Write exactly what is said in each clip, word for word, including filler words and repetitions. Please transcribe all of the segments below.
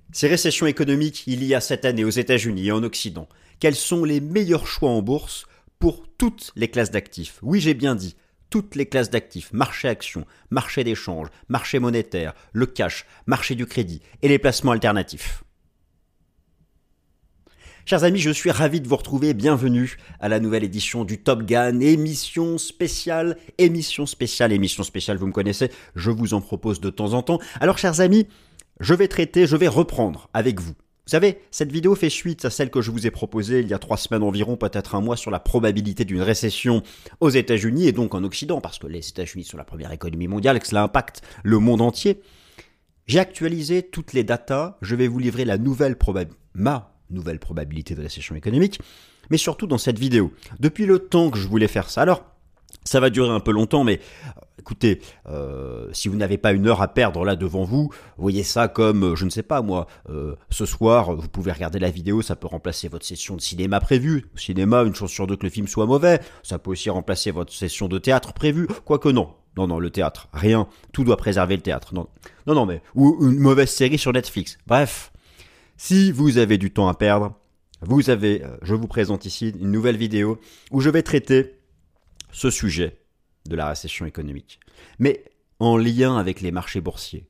Si récession économique il y a cette année aux États-Unis et en Occident, quels sont les meilleurs choix en bourse pour toutes les classes d'actifs? Oui, j'ai bien dit, toutes les classes d'actifs, marché actions, marché d'échange, marché monétaire, le cash, marché du crédit et les placements alternatifs. Chers amis, je suis ravi de vous retrouver. Bienvenue à la nouvelle édition du Top Gun, émission spéciale, émission spéciale, émission spéciale, vous me connaissez, je vous en propose de temps en temps. Alors, chers amis, je vais traiter, je vais reprendre avec vous. Vous savez, cette vidéo fait suite à celle que je vous ai proposée il y a trois semaines environ, peut-être un mois, sur la probabilité d'une récession aux États-Unis et donc en Occident, parce que les États-Unis sont la première économie mondiale et que cela impacte le monde entier. J'ai actualisé toutes les datas, je vais vous livrer la nouvelle probabilité, ma nouvelle probabilité de récession économique, mais surtout dans cette vidéo. Depuis le temps que je voulais faire ça. Alors, ça va durer un peu longtemps, mais euh, écoutez, euh, si vous n'avez pas une heure à perdre là devant vous, voyez ça comme, euh, je ne sais pas moi, euh, ce soir, vous pouvez regarder la vidéo, ça peut remplacer votre session de cinéma prévue. Au cinéma, une chance sur deux que le film soit mauvais, ça peut aussi remplacer votre session de théâtre prévue, quoique non. Non, non, le théâtre, rien, tout doit préserver le théâtre. Non, non, non mais, ou une mauvaise série sur Netflix. Bref, si vous avez du temps à perdre, vous avez, euh, je vous présente ici une nouvelle vidéo où je vais traiter ce sujet de la récession économique, mais en lien avec les marchés boursiers.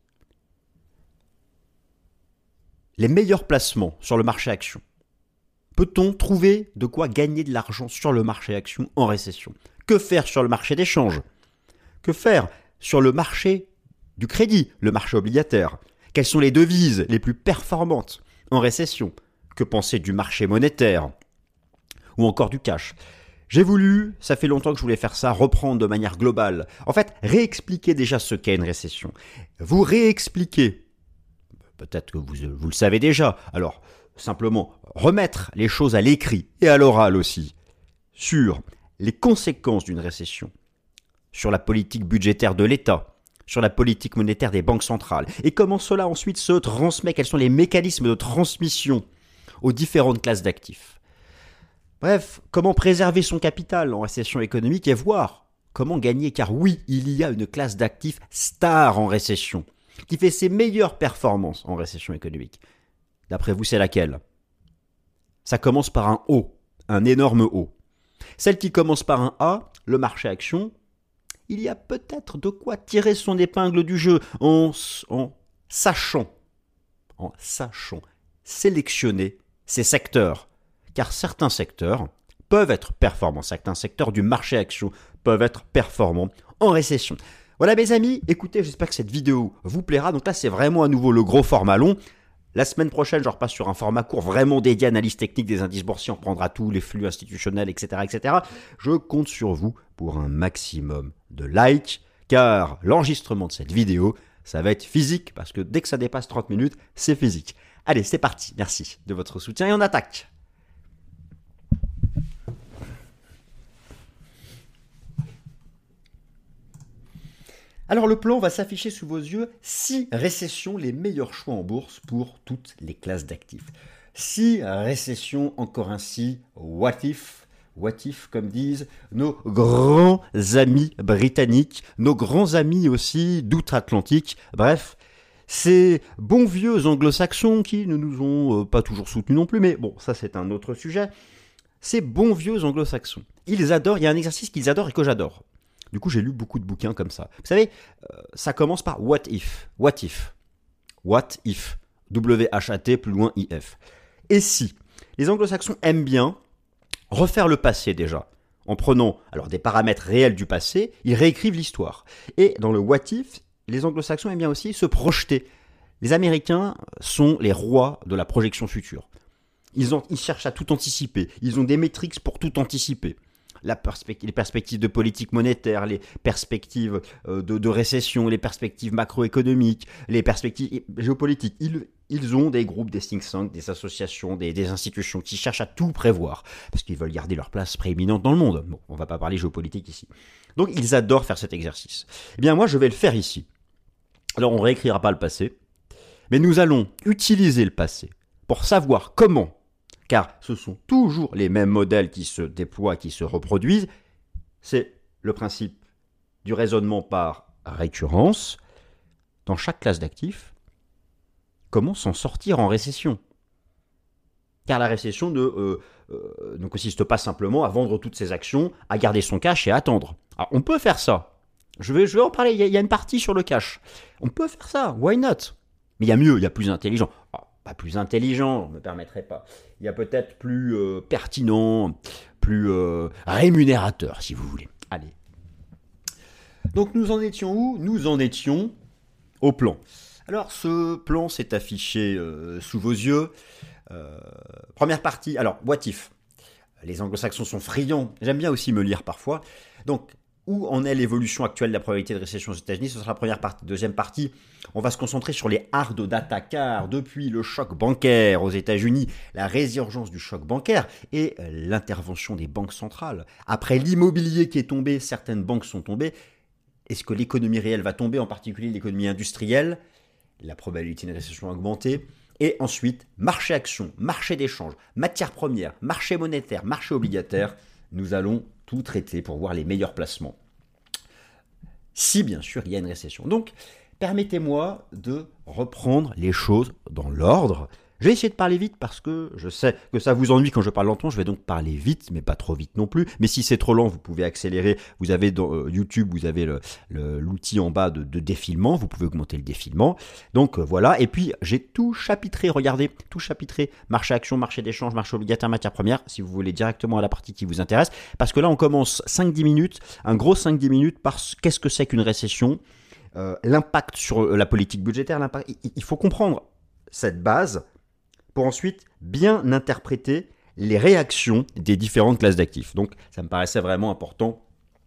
Les meilleurs placements sur le marché action. Peut-on trouver de quoi gagner de l'argent sur le marché action en récession? Que faire sur le marché d'échange? Que faire sur le marché du crédit, le marché obligataire? Quelles sont les devises les plus performantes en récession? Que penser du marché monétaire ou encore du cash? J'ai voulu, ça fait longtemps que je voulais faire ça, reprendre de manière globale. En fait, réexpliquer déjà ce qu'est une récession. Vous réexpliquer, peut-être que vous, vous le savez déjà, alors simplement remettre les choses à l'écrit et à l'oral aussi, sur les conséquences d'une récession, sur la politique budgétaire de l'État, sur la politique monétaire des banques centrales, et comment cela ensuite se transmet, quels sont les mécanismes de transmission aux différentes classes d'actifs. Bref, comment préserver son capital en récession économique et voir comment gagner, car oui, il y a une classe d'actifs star en récession, qui fait ses meilleures performances en récession économique. D'après vous, c'est laquelle? Ça commence par un O, un énorme O. Celle qui commence par un A, le marché action, il y a peut-être de quoi tirer son épingle du jeu en, en sachant, en sachant sélectionner ses secteurs. Car certains secteurs peuvent être performants, certains secteurs du marché action peuvent être performants en récession. Voilà mes amis, écoutez, j'espère que cette vidéo vous plaira. Donc là, c'est vraiment à nouveau le gros format long. La semaine prochaine, je repasse sur un format court vraiment dédié à l'analyse technique des indices boursiers. On reprendra tous les flux institutionnels, et cetera, et cetera. Je compte sur vous pour un maximum de likes, car l'enregistrement de cette vidéo, ça va être physique, parce que dès que ça dépasse trente minutes, c'est physique. Allez, c'est parti. Merci de votre soutien et on attaque. Alors le plan va s'afficher sous vos yeux, six récessions, les meilleurs choix en bourse pour toutes les classes d'actifs. six récessions, encore ainsi, what if, what if comme disent nos grands amis britanniques, nos grands amis aussi d'outre-Atlantique, bref, ces bons vieux anglo-saxons qui ne nous ont euh, pas toujours soutenus non plus, mais bon, ça c'est un autre sujet, ces bons vieux anglo-saxons, ils adorent, il y a un exercice qu'ils adorent et que j'adore. Du coup, j'ai lu beaucoup de bouquins comme ça. Vous savez, euh, ça commence par what if. What if. What if. W H A T plus loin I F. Et si les anglo-saxons aiment bien refaire le passé déjà, en prenant alors des paramètres réels du passé, ils réécrivent l'histoire. Et dans le what if, les anglo-saxons aiment bien aussi se projeter. Les Américains sont les rois de la projection future. Ils, ont, ils cherchent à tout anticiper. Ils ont des métriques pour tout anticiper. La perspective, les perspectives de politique monétaire, les perspectives euh, de, de récession, les perspectives macroéconomiques, les perspectives géopolitiques. Ils, ils ont des groupes, des think tanks, des associations, des, des institutions qui cherchent à tout prévoir parce qu'ils veulent garder leur place prééminente dans le monde. Bon, on ne va pas parler géopolitique ici. Donc, ils adorent faire cet exercice. Eh bien, moi, je vais le faire ici. Alors, on ne réécrira pas le passé, mais nous allons utiliser le passé pour savoir comment, car ce sont toujours les mêmes modèles qui se déploient, qui se reproduisent. C'est le principe du raisonnement par récurrence. Dans chaque classe d'actifs, comment s'en sortir en récession. Car la récession ne, euh, euh, ne consiste pas simplement à vendre toutes ses actions, à garder son cash et à attendre. Alors, on peut faire ça. Je vais, je vais en parler, il y, a, il y a une partie sur le cash. On peut faire ça, why not? Mais il y a mieux, il y a plus intelligent. Alors, pas plus intelligent, je ne me permettrai pas. Il y a peut-être plus euh, pertinent, plus euh, rémunérateur, si vous voulez. Allez. Donc, nous en étions où? Nous en étions au plan. Alors, ce plan s'est affiché euh, sous vos yeux. Euh, première partie, alors, what if? Les anglo-saxons sont friands, j'aime bien aussi me lire parfois. Donc, où en est l'évolution actuelle de la probabilité de récession aux États-Unis? Ce sera la première partie. Deuxième partie, on va se concentrer sur les hard data, car depuis le choc bancaire aux États-Unis, la résurgence du choc bancaire et l'intervention des banques centrales. Après l'immobilier qui est tombé, certaines banques sont tombées. Est-ce que l'économie réelle va tomber, en particulier l'économie industrielle? La probabilité d'une récession a augmenté. Et ensuite, marché action, marché d'échange, matières premières, marché monétaire, marché obligataire. Nous allons tout traiter pour voir les meilleurs placements. Si bien sûr il y a une récession. Donc, permettez-moi de reprendre les choses dans l'ordre. Je vais essayer de parler vite parce que je sais que ça vous ennuie quand je parle lentement. Je vais donc parler vite, mais pas trop vite non plus. Mais si c'est trop lent, vous pouvez accélérer. Vous avez dans euh, YouTube, vous avez le, le, l'outil en bas de, de défilement. Vous pouvez augmenter le défilement. Donc euh, voilà. Et puis j'ai tout chapitré. Regardez, tout chapitré. Marché action, marché d'échange, marché obligataire, matière première. Si vous voulez directement à la partie qui vous intéresse. Parce que là, on commence cinq dix minutes. Un gros cinq dix minutes par qu'est-ce que c'est qu'une récession. Euh, l'impact sur la politique budgétaire. L'impact, il, il faut comprendre cette base pour ensuite bien interpréter les réactions des différentes classes d'actifs. Donc, ça me paraissait vraiment important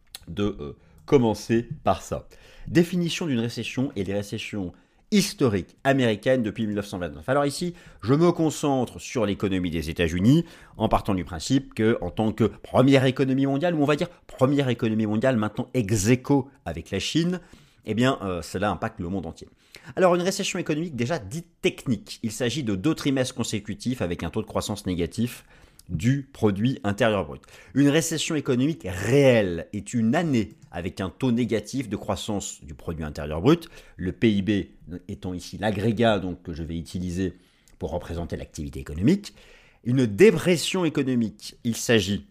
de euh, commencer par ça. Définition d'une récession et des récessions historiques américaines depuis mille neuf cent vingt-neuf. Alors ici, je me concentre sur l'économie des États-Unis en partant du principe qu'en tant que première économie mondiale, ou on va dire première économie mondiale maintenant ex aequo avec la Chine, eh bien, euh, cela impacte le monde entier. Alors, une récession économique déjà dite technique. Il s'agit de deux trimestres consécutifs avec un taux de croissance négatif du produit intérieur brut. Une récession économique réelle est une année avec un taux négatif de croissance du produit intérieur brut, le P I B étant ici l'agrégat donc, que je vais utiliser pour représenter l'activité économique. Une dépression économique, il s'agit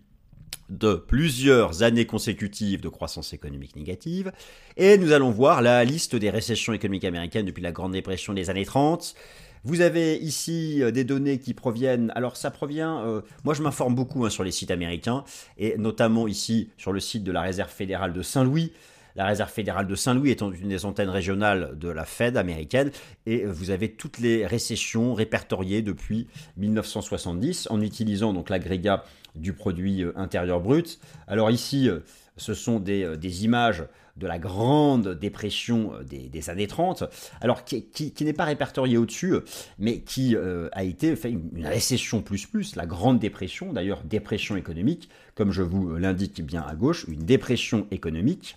de plusieurs années consécutives de croissance économique négative. Et nous allons voir la liste des récessions économiques américaines depuis la Grande Dépression des années trente. Vous avez ici des données qui proviennent, alors ça provient, euh, moi je m'informe beaucoup hein, sur les sites américains, et notamment ici sur le site de la Réserve fédérale de Saint-Louis. La Réserve fédérale de Saint-Louis étant une des antennes régionales de la Fed américaine, et vous avez toutes les récessions répertoriées depuis mille neuf cent soixante-dix en utilisant donc l'agrégat du produit intérieur brut. Alors ici, ce sont des, des images de la grande dépression des, des années trente, alors qui, qui, qui n'est pas répertoriée au-dessus, mais qui euh, a été fait une, une récession plus plus, la grande dépression, d'ailleurs dépression économique, comme je vous l'indique bien à gauche, une dépression économique.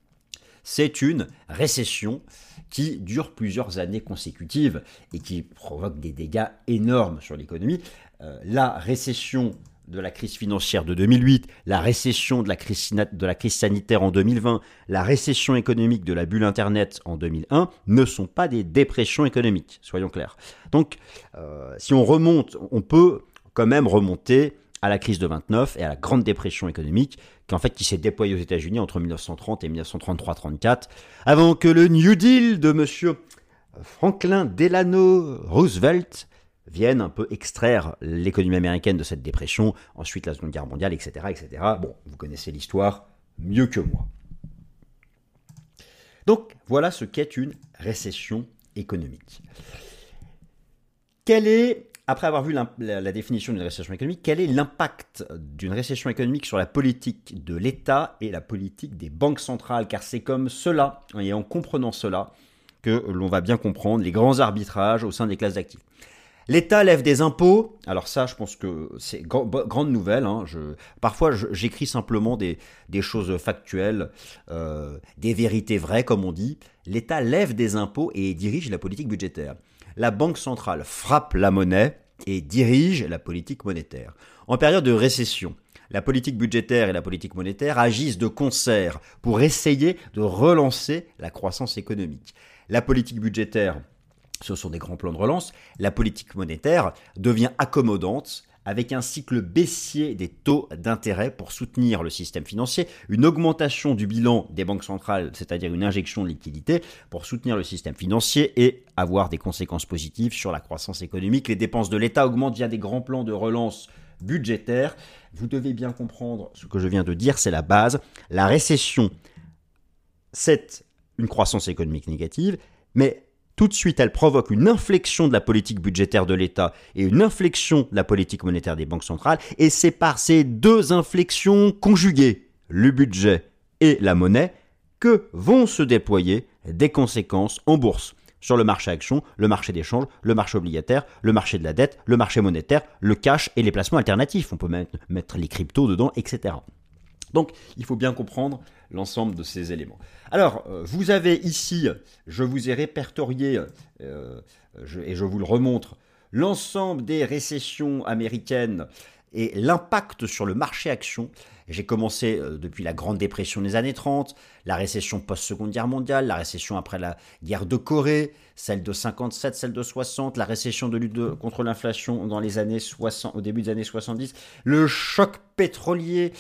C'est une récession qui dure plusieurs années consécutives et qui provoque des dégâts énormes sur l'économie. Euh, la récession de la crise financière de deux mille huit, la récession de la crise, de la crise sanitaire en deux mille vingt, la récession économique de la bulle Internet en deux mille un ne sont pas des dépressions économiques, soyons clairs. Donc, euh, si on remonte, on peut quand même remonter à la crise de vingt-neuf et à la grande dépression économique qui, en fait, qui s'est déployée aux États-Unis entre mille neuf cent trente et mille neuf cent trente-trois trente-quatre, avant que le New Deal de M. Franklin Delano Roosevelt vienne un peu extraire l'économie américaine de cette dépression, ensuite la Seconde Guerre mondiale, et cetera, et cetera. Bon, vous connaissez l'histoire mieux que moi. Donc, voilà ce qu'est une récession économique. Quelle est, après avoir vu la, la, la définition d'une récession économique, quel est l'impact d'une récession économique sur la politique de l'État et la politique des banques centrales? Car c'est comme cela, et en comprenant cela, que l'on va bien comprendre les grands arbitrages au sein des classes d'actifs. L'État lève des impôts, alors ça je pense que c'est grand, grande nouvelle, hein. je, parfois je, j'écris simplement des, des choses factuelles, euh, des vérités vraies comme on dit. L'État lève des impôts et dirige la politique budgétaire. La Banque centrale frappe la monnaie et dirige la politique monétaire. En période de récession, la politique budgétaire et la politique monétaire agissent de concert pour essayer de relancer la croissance économique. La politique budgétaire ce sont des grands plans de relance, la politique monétaire devient accommodante avec un cycle baissier des taux d'intérêt pour soutenir le système financier, une augmentation du bilan des banques centrales, c'est-à-dire une injection de liquidité pour soutenir le système financier et avoir des conséquences positives sur la croissance économique. Les dépenses de l'État augmentent via des grands plans de relance budgétaire. Vous devez bien comprendre ce que je viens de dire, c'est la base. La récession, c'est une croissance économique négative, mais tout de suite, elle provoque une inflexion de la politique budgétaire de l'État et une inflexion de la politique monétaire des banques centrales. Et c'est par ces deux inflexions conjuguées, le budget et la monnaie, que vont se déployer des conséquences en bourse, sur le marché action, le marché des changes, le marché obligataire, le marché de la dette, le marché monétaire, le cash et les placements alternatifs. On peut même mettre les cryptos dedans, et cetera. Donc, il faut bien comprendre l'ensemble de ces éléments. Alors, euh, vous avez ici, je vous ai répertorié, euh, je, et je vous le remontre, l'ensemble des récessions américaines et l'impact sur le marché action. J'ai commencé euh, depuis la Grande Dépression des années trente, la récession post-Seconde Guerre mondiale, la récession après la guerre de Corée, celle de cinquante-sept, celle de soixante, la récession de lutte de, contre l'inflation dans les années soixante, au début des années soixante-dix, le choc pétrolier,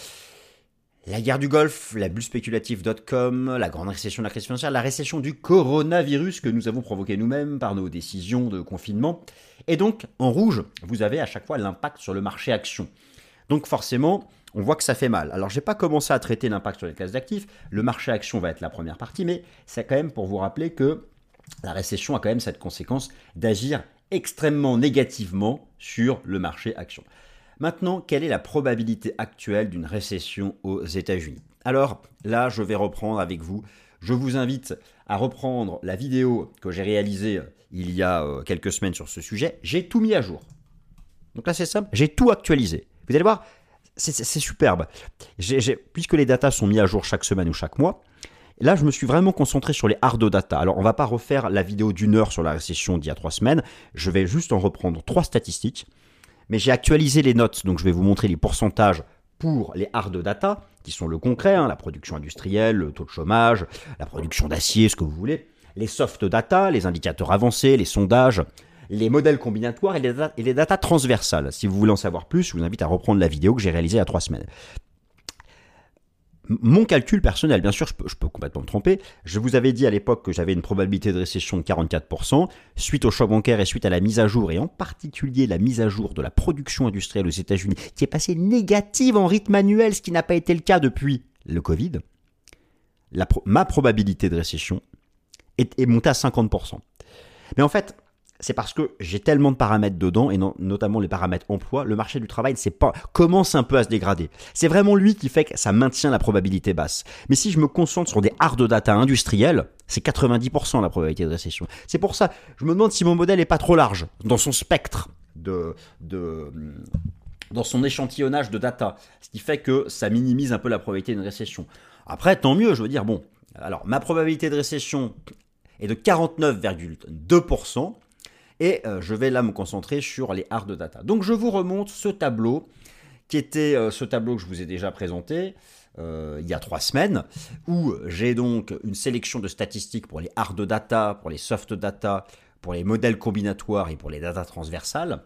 la guerre du Golfe, la bulle spéculative dot com, la grande récession de la crise financière, la récession du coronavirus que nous avons provoqué nous-mêmes par nos décisions de confinement. Et donc, en rouge, vous avez à chaque fois l'impact sur le marché action. Donc forcément, on voit que ça fait mal. Alors, je n'ai pas commencé à traiter l'impact sur les classes d'actifs. Le marché action va être la première partie, mais c'est quand même pour vous rappeler que la récession a quand même cette conséquence d'agir extrêmement négativement sur le marché action. Maintenant, quelle est la probabilité actuelle d'une récession aux États-Unis? Alors là, je vais reprendre avec vous. Je vous invite à reprendre la vidéo que j'ai réalisée il y a quelques semaines sur ce sujet. J'ai tout mis à jour. Donc là, c'est simple. J'ai tout actualisé. Vous allez voir, c'est, c'est, c'est superbe. J'ai, j'ai, puisque les datas sont mis à jour chaque semaine ou chaque mois, là, je me suis vraiment concentré sur les hard data. Alors, on ne va pas refaire la vidéo d'une heure sur la récession d'il y a trois semaines. Je vais juste en reprendre trois statistiques. Mais j'ai actualisé les notes, donc je vais vous montrer les pourcentages pour les hard data, qui sont le concret, hein, la production industrielle, le taux de chômage, la production d'acier, ce que vous voulez, les soft data, les indicateurs avancés, les sondages, les modèles combinatoires et les data, et les data transversales. Si vous voulez en savoir plus, je vous invite à reprendre la vidéo que j'ai réalisée il y a trois semaines. Mon calcul personnel, bien sûr, je peux, je peux complètement me tromper. Je vous avais dit à l'époque que j'avais une probabilité de récession de quarante-quatre pour cent. Suite au choc bancaire et suite à la mise à jour, et en particulier la mise à jour de la production industrielle aux États-Unis, qui est passée négative en rythme annuel, ce qui n'a pas été le cas depuis le Covid, la, ma probabilité de récession est, est montée à cinquante pour cent. Mais en fait, c'est parce que j'ai tellement de paramètres dedans, et non, notamment les paramètres emploi, le marché du travail c'est pas, commence un peu à se dégrader. C'est vraiment lui qui fait que ça maintient la probabilité basse. Mais si je me concentre sur des hard data industriels, c'est quatre-vingt-dix pour cent la probabilité de récession. C'est pour ça, je me demande si mon modèle est pas trop large dans son spectre, de, de, dans son échantillonnage de data, ce qui fait que ça minimise un peu la probabilité d'une récession. Après, tant mieux, je veux dire, bon, alors ma probabilité de récession est de quarante-neuf virgule deux pour cent. Et euh, je vais là me concentrer sur les hard data. Donc je vous remonte ce tableau, qui était euh, ce tableau que je vous ai déjà présenté euh, il y a trois semaines, où j'ai donc une sélection de statistiques pour les hard data, pour les soft data, pour les modèles combinatoires et pour les data transversales.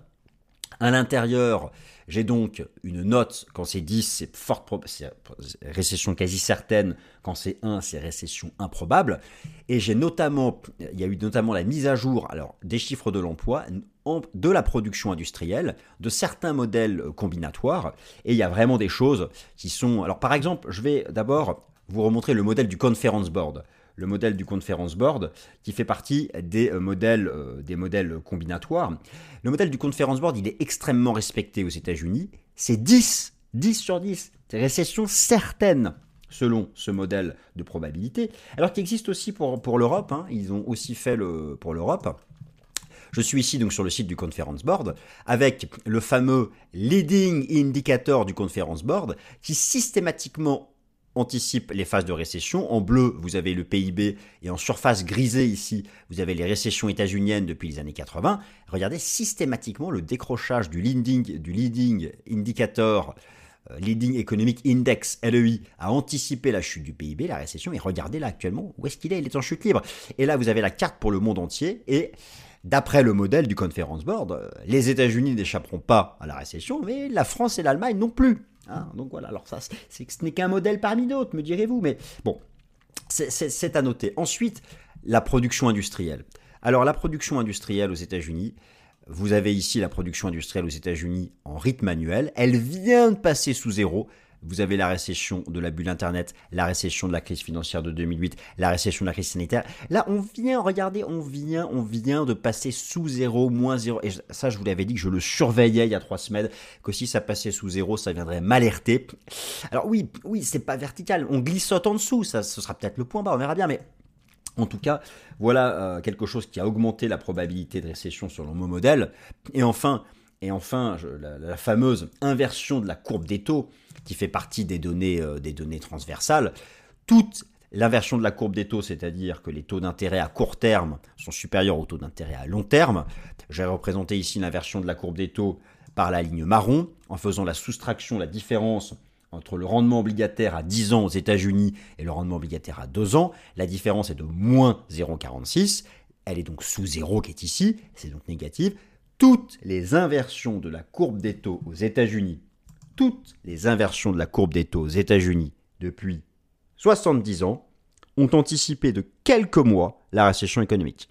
À l'intérieur, j'ai donc une note, quand c'est dix, c'est forte pro- c'est récession quasi certaine, quand c'est un, c'est récession improbable. Et j'ai notamment, il y a eu notamment la mise à jour alors, des chiffres de l'emploi, de la production industrielle, de certains modèles combinatoires. Et il y a vraiment des choses qui sont... Alors par exemple, je vais d'abord vous remontrer le modèle du Conference Board. Le modèle du Conference Board, qui fait partie des modèles, euh, des modèles combinatoires. Le modèle du Conference Board, il est extrêmement respecté aux États-Unis. C'est dix, dix sur dix. C'est récession certaine, selon ce modèle de probabilité. Alors qu'il existe aussi pour, pour l'Europe. Hein, ils ont aussi fait le, pour l'Europe. Je suis ici donc sur le site du Conference Board, avec le fameux Leading Indicator du Conference Board, qui systématiquement anticipe les phases de récession. En bleu, vous avez le P I B et en surface grisée ici, vous avez les récessions états-uniennes depuis les années quatre-vingts. Regardez systématiquement le décrochage du leading, du leading indicator, euh, Leading Economic Index, L E I, a anticipé la chute du P I B, la récession, et regardez là actuellement où est-ce qu'il est, il est en chute libre. Et là, vous avez la carte pour le monde entier et d'après le modèle du Conference Board, les États-Unis n'échapperont pas à la récession, mais la France et l'Allemagne non plus. Hein, donc voilà, alors ça, c'est, ce n'est qu'un modèle parmi d'autres, me direz-vous, mais bon, c'est, c'est, c'est à noter. Ensuite, la production industrielle. Alors la production industrielle aux États-Unis, vous avez ici la production industrielle aux États-Unis en rythme annuel, elle vient de passer sous zéro. Vous avez la récession de la bulle Internet, la récession de la crise financière de deux mille huit, la récession de la crise sanitaire. Là, on vient, regardez, on vient, on vient de passer sous zéro, moins zéro. Et ça, je vous l'avais dit que je le surveillais il y a trois semaines, que si ça passait sous zéro, ça viendrait m'alerter. Alors oui, oui, c'est pas vertical, on glissote en dessous, ça, ce sera peut-être le point bas, on verra bien, mais en tout cas, voilà euh, quelque chose qui a augmenté la probabilité de récession selon mon modèle. Et enfin, et enfin je, la, la fameuse inversion de la courbe des taux, qui fait partie des données, euh, des données transversales. Toute l'inversion de la courbe des taux, c'est-à-dire que les taux d'intérêt à court terme sont supérieurs aux taux d'intérêt à long terme. J'ai représenté ici l'inversion de la courbe des taux par la ligne marron, en faisant la soustraction, la différence entre le rendement obligataire à dix ans aux États-Unis et le rendement obligataire à deux ans. La différence est de moins zéro virgule quarante-six. Elle est donc sous zéro qui est ici, c'est donc négative. Toutes les inversions de la courbe des taux aux États-Unis Toutes les inversions de la courbe des taux aux États-Unis depuis soixante-dix ans ont anticipé de quelques mois la récession économique.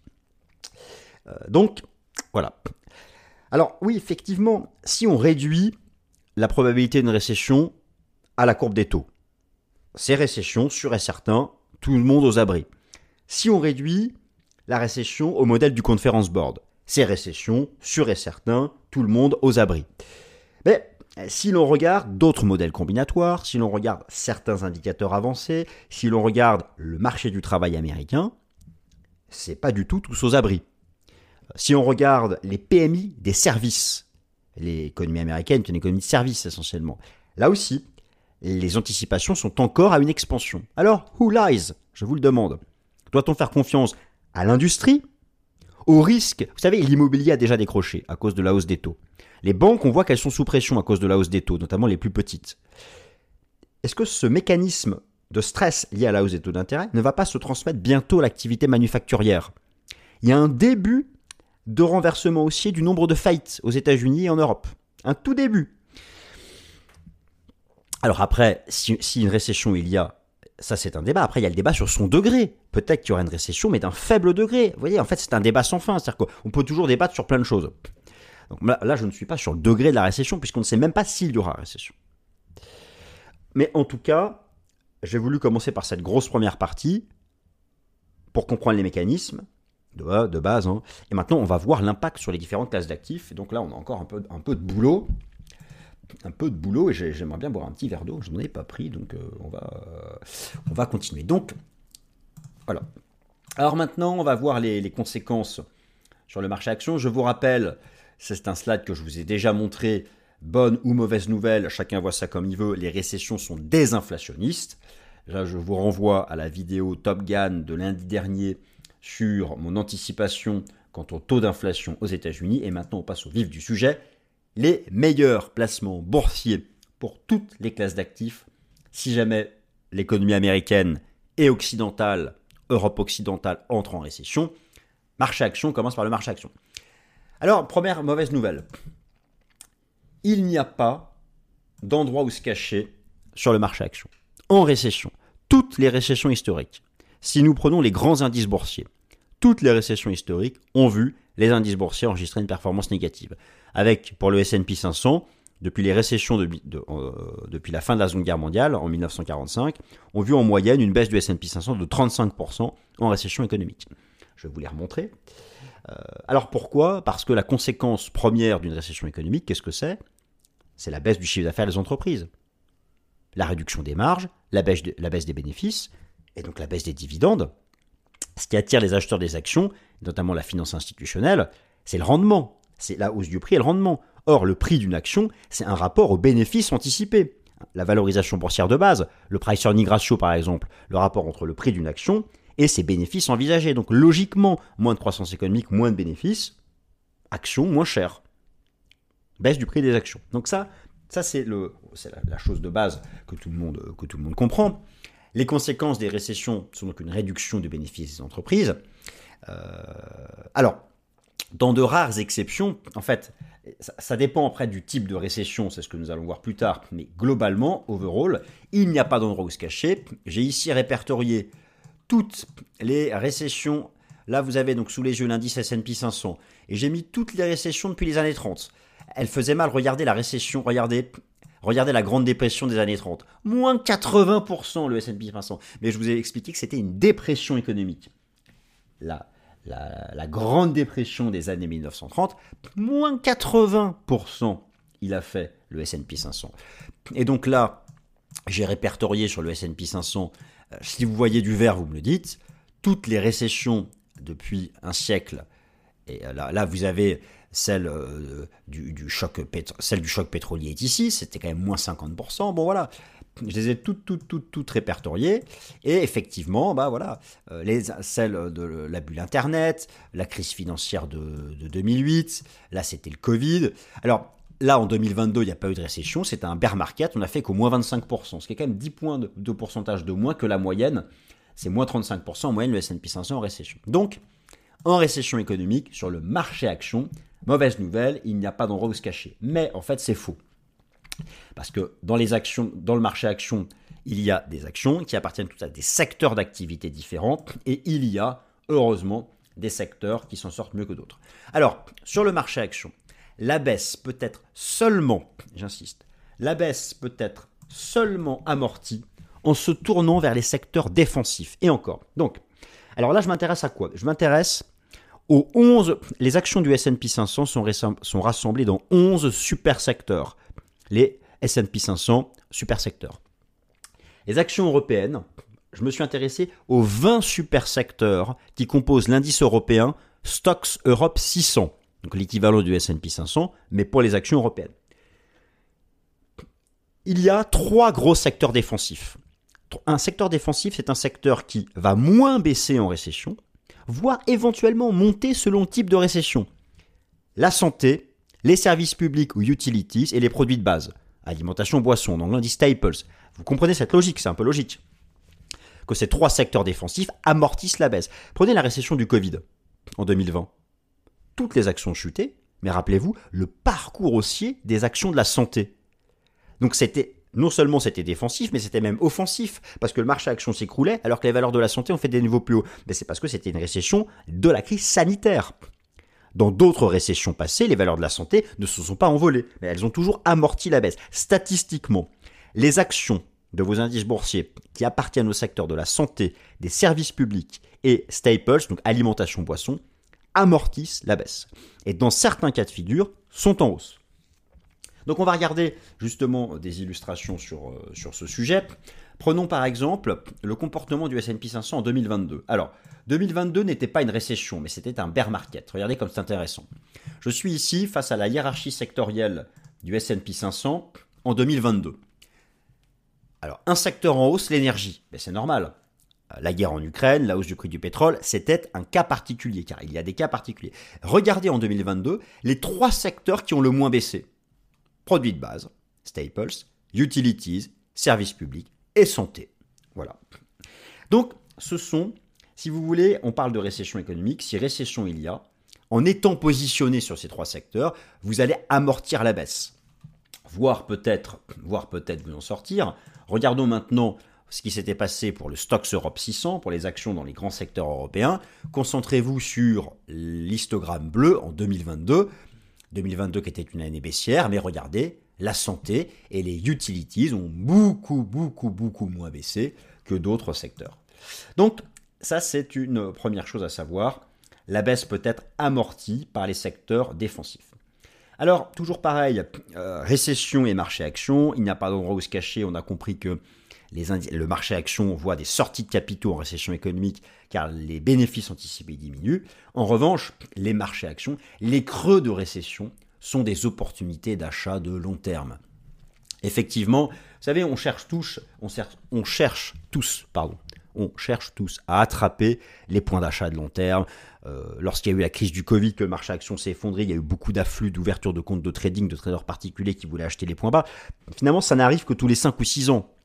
Euh, donc, voilà. Alors oui, effectivement, si on réduit la probabilité d'une récession à la courbe des taux, c'est récession, sûr et certain, tout le monde aux abris. Si on réduit la récession au modèle du Conference Board, c'est récession, sûr et certain, tout le monde aux abris. Mais si l'on regarde d'autres modèles combinatoires, si l'on regarde certains indicateurs avancés, si l'on regarde le marché du travail américain, c'est pas du tout tous aux abris. Si on regarde les P M I des services, l'économie américaine est une économie de services essentiellement, là aussi, les anticipations sont encore à une expansion. Alors, who lies? Je vous le demande. Doit-on faire confiance à l'industrie, au risque? Vous savez, l'immobilier a déjà décroché à cause de la hausse des taux. Les banques, on voit qu'elles sont sous pression à cause de la hausse des taux, notamment les plus petites. Est-ce que ce mécanisme de stress lié à la hausse des taux d'intérêt ne va pas se transmettre bientôt à l'activité manufacturière? Il y a un début de renversement haussier du nombre de faillites aux États-Unis et en Europe. Un tout début. Alors après, si, si une récession il y a, ça c'est un débat. Après, il y a le débat sur son degré. Peut-être qu'il y aura une récession, mais d'un faible degré. Vous voyez, en fait, c'est un débat sans fin. C'est-à-dire qu'on peut toujours débattre sur plein de choses. Donc là, là, je ne suis pas sur le degré de la récession, puisqu'on ne sait même pas s'il y aura récession. Mais en tout cas, j'ai voulu commencer par cette grosse première partie pour comprendre les mécanismes de, de base. Hein. Et maintenant, on va voir l'impact sur les différentes classes d'actifs. Et donc là, on a encore un peu, un peu de boulot. Un peu de boulot et j'aimerais bien boire un petit verre d'eau. Je n'en ai pas pris, donc euh, on, va, euh, on va continuer. Donc, voilà. Alors maintenant, on va voir les, les conséquences sur le marché action. Je vous rappelle, c'est un slide que je vous ai déjà montré. Bonne ou mauvaise nouvelle, chacun voit ça comme il veut. Les récessions sont désinflationnistes. Là, je vous renvoie à la vidéo Top Gun de lundi dernier sur mon anticipation quant au taux d'inflation aux États-Unis. Et maintenant, on passe au vif du sujet. Les meilleurs placements boursiers pour toutes les classes d'actifs si jamais l'économie américaine et occidentale, Europe occidentale entre en récession. Marché action, on commence par le marché action. Alors, première mauvaise nouvelle. Il n'y a pas d'endroit où se cacher sur le marché action. En récession, toutes les récessions historiques, si nous prenons les grands indices boursiers, toutes les récessions historiques ont vu les indices boursiers enregistrer une performance négative. Avec, pour le S and P cinq cents, depuis les récessions de, de, euh, depuis la fin de la Seconde Guerre mondiale, en dix-neuf cent quarante-cinq, on vu en moyenne une baisse du S and P cinq cents de trente-cinq pour cent en récession économique. Je vais vous les remontrer. Euh, alors pourquoi? Parce que la conséquence première d'une récession économique, qu'est-ce que c'est? C'est la baisse du chiffre d'affaires des entreprises, la réduction des marges, la baisse, de, la baisse des bénéfices, et donc la baisse des dividendes. Ce qui attire les acheteurs des actions, notamment la finance institutionnelle, c'est le rendement. C'est la hausse du prix et le rendement. Or, le prix d'une action, c'est un rapport aux bénéfices anticipés. La valorisation boursière de base, le price earning ratio par exemple, le rapport entre le prix d'une action et ses bénéfices envisagés. Donc logiquement, moins de croissance économique, moins de bénéfices, action moins chère. Baisse du prix des actions. Donc ça, ça c'est, le, c'est la, la chose de base que tout le monde, que tout le monde comprend. Les conséquences des récessions sont donc une réduction du bénéfice des entreprises. Euh, alors, dans de rares exceptions, en fait, ça, ça dépend après du type de récession, c'est ce que nous allons voir plus tard, mais globalement, overall, il n'y a pas d'endroit où se cacher. J'ai ici répertorié toutes les récessions. Là, vous avez donc sous les yeux l'indice S and P cinq cents, et j'ai mis toutes les récessions depuis les années trente. Elle faisait mal, regardez la récession, regardez, regardez la grande dépression des années trente. Moins quatre-vingts pour cent le S and P cinq cents. Mais je vous ai expliqué que c'était une dépression économique. La, la, la grande dépression des années mille neuf cent trente, moins quatre-vingts pour cent il a fait le S and P cinq cents. Et donc là, j'ai répertorié sur le S and P cinq cents, euh, si vous voyez du vert, vous me le dites, toutes les récessions depuis un siècle. Et là, là vous avez celle, euh, du, du choc pétro- celle du choc pétrolier est ici, c'était quand même moins cinquante pour cent. Bon voilà, je les ai toutes, toutes, toutes, toutes répertoriées. Et effectivement, bah voilà, euh, les, celle de la bulle Internet, la crise financière de, de deux mille huit, là c'était le Covid. Alors là, en deux mille vingt-deux, il n'y a pas eu de récession, c'était un bear market, on a fait qu'au moins vingt-cinq pour cent, ce qui est quand même dix points de, de pourcentage de moins que la moyenne. C'est moins trente-cinq pour cent en moyenne le S and P cinq cents en récession. Donc, en récession économique, sur le marché action, mauvaise nouvelle, il n'y a pas d'endroit où se cacher. Mais en fait, c'est faux. Parce que dans les actions, dans le marché action, il y a des actions qui appartiennent tout à des secteurs d'activité différents et il y a, heureusement, des secteurs qui s'en sortent mieux que d'autres. Alors, sur le marché action, la baisse peut être seulement, j'insiste, la baisse peut être seulement amortie en se tournant vers les secteurs défensifs. Et encore. Donc, alors là, je m'intéresse à quoi? Je m'intéresse aux onze... Les actions du S and P cinq cents sont, récem- sont rassemblées dans onze super secteurs. Les S and P cinq cents super secteurs. Les actions européennes, je me suis intéressé aux vingt super secteurs qui composent l'indice européen Stocks Europe six cents. Donc l'équivalent du S and P cinq cents, mais pour les actions européennes. Il y a trois gros secteurs défensifs. Un secteur défensif, c'est un secteur qui va moins baisser en récession, voire éventuellement monter selon le type de récession. La santé, les services publics ou utilities et les produits de base. Alimentation, boisson, donc on dit staples. Vous comprenez cette logique, c'est un peu logique. Que ces trois secteurs défensifs amortissent la baisse. Prenez la récession du Covid en deux mille vingt. Toutes les actions chutaient, mais rappelez-vous, le parcours haussier des actions de la santé. Donc c'était, non seulement c'était défensif, mais c'était même offensif, parce que le marché action s'écroulait, alors que les valeurs de la santé ont fait des niveaux plus hauts. Mais c'est parce que c'était une récession de la crise sanitaire. Dans d'autres récessions passées, les valeurs de la santé ne se sont pas envolées, mais elles ont toujours amorti la baisse. Statistiquement, les actions de vos indices boursiers qui appartiennent au secteur de la santé, des services publics et staples, donc alimentation, boisson, amortissent la baisse. Et dans certains cas de figure, sont en hausse. Donc on va regarder justement des illustrations sur, euh, sur ce sujet. Prenons par exemple le comportement du S and P cinq cents en deux mille vingt-deux. Alors, deux mille vingt-deux n'était pas une récession, mais c'était un bear market. Regardez comme c'est intéressant. Je suis ici face à la hiérarchie sectorielle du S and P cinq cents en deux mille vingt-deux. Alors, un secteur en hausse, l'énergie. Mais c'est normal. La guerre en Ukraine, la hausse du prix du pétrole, c'était un cas particulier, car il y a des cas particuliers. Regardez en deux mille vingt-deux les trois secteurs qui ont le moins baissé. Produits de base, staples, utilities, services publics et santé. Voilà. Donc, ce sont, si vous voulez, on parle de récession économique. Si récession il y a, en étant positionné sur ces trois secteurs, vous allez amortir la baisse. Voire peut-être, voire peut-être vous en sortir. Regardons maintenant ce qui s'était passé pour le Stocks Europe six cents, pour les actions dans les grands secteurs européens. Concentrez-vous sur l'histogramme bleu en deux mille vingt-deux. deux mille vingt-deux qui était une année baissière, mais regardez, la santé et les utilities ont beaucoup, beaucoup, beaucoup moins baissé que d'autres secteurs. Donc, ça c'est une première chose à savoir. La baisse peut être amortie par les secteurs défensifs. Alors, toujours pareil, euh, récession et marché action, il n'y a pas d'endroit où se cacher, on a compris que les indi- le marché action voit des sorties de capitaux en récession économique car les bénéfices anticipés diminuent. En revanche, les marchés actions, les creux de récession sont des opportunités d'achat de long terme. Effectivement, vous savez, on cherche tous, on cherche, on cherche tous, pardon, on cherche tous à attraper les points d'achat de long terme. Euh, lorsqu'il y a eu la crise du Covid, que le marché action s'est effondré, il y a eu beaucoup d'afflux d'ouverture de comptes de trading, de traders particuliers qui voulaient acheter les points bas. Finalement, ça n'arrive que tous les cinq ou six ans.